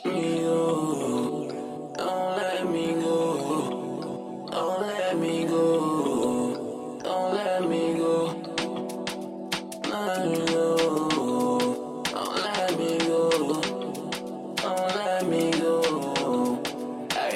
me go. Don't let me go. Don't let me go. Don't let me go. Let me go. Don't let me go. Don't let me go. Hey.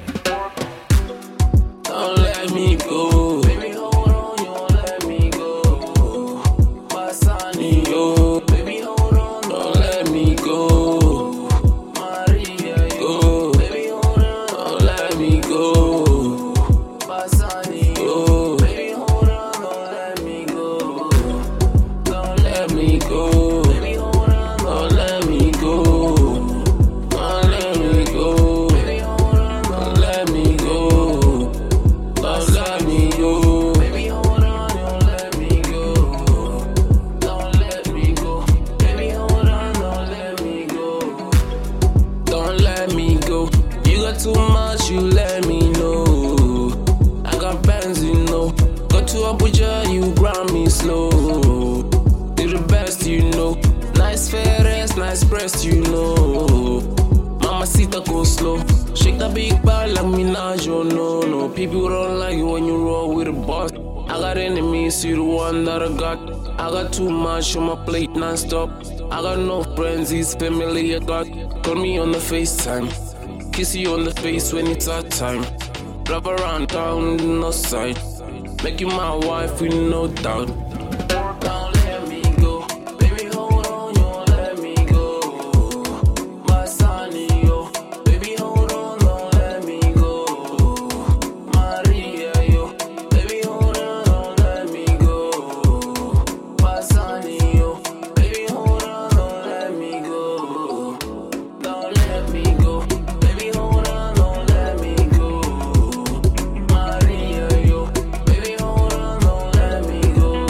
Don't let me go. Baby, hold on, you won't let me go. My son, yo. Baby, hold on, don't let me go. Maria, yo. Baby, hold on, don't let me go. My son, yo. Baby, hold on, don't let me go. Don't let me go. Baby, hold on, don't let me go. Don't let me go. Baby, hold on, don't let me go. Don't let me go. Baby, hold on, don't let me go. Don't let me go. Baby, hold on, don't let me go. Don't let me go. You got too much, you let me know. I got bands, you know. Go to Abuja, you grind me slow. Do the best, you know. Nice fair ass, nice breast, you know. Mamacita go slow. Shake that big ball like Minaj, oh no. People don't like you when you roll with a boss. I got enemies, you the one that I got. I got too much on my plate non-stop. I got no friends, it's family I got. Call me on the FaceTime. Kiss you on the face when it's our time. Drive around town, no sight. Make you my wife with no doubt. Don't let me go. Baby, hold on, you won't let me go. My son, yo. Baby, hold on, don't let me go. Maria, yo. Baby, hold on, don't let me go. My son, yo. Baby, hold on, don't let me go. Don't let me go. Baby, hold on, don't let me go. Maria, yo. Baby, hold on, don't let me go.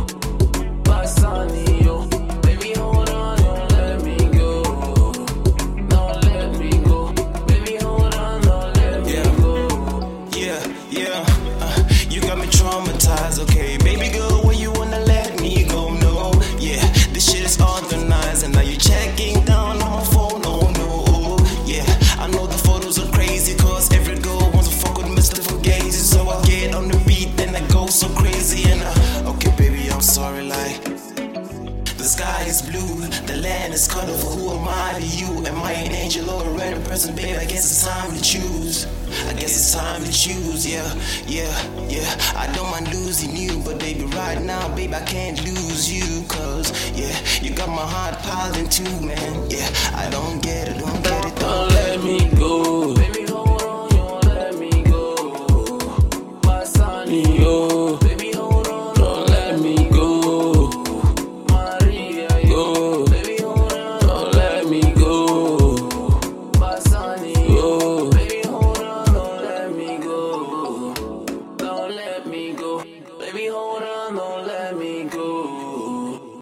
My son, yo. Baby, hold on, don't let me go. Don't let me go. Baby, hold on, don't let me go. Yeah. You got me traumatized, okay. Baby girl, when you wanna let me go, no. Yeah, this shit is organized, and now you're checking down on my phone, oh no. Yeah, I know the photos are crazy, cause every girl wants to fuck with Mr. Fugazi. So I get on the beat, then I go so crazy, and okay, baby, I'm sorry, like. The sky is blue, the land is colorful. Who am I to you? Am I an angel or a random person, babe? I guess it's time to choose. I guess it's time to choose, yeah. I don't mind losing you, but baby, right now, babe, I can't lose you. Cause, yeah, you got my heart piled in two, man. Yeah,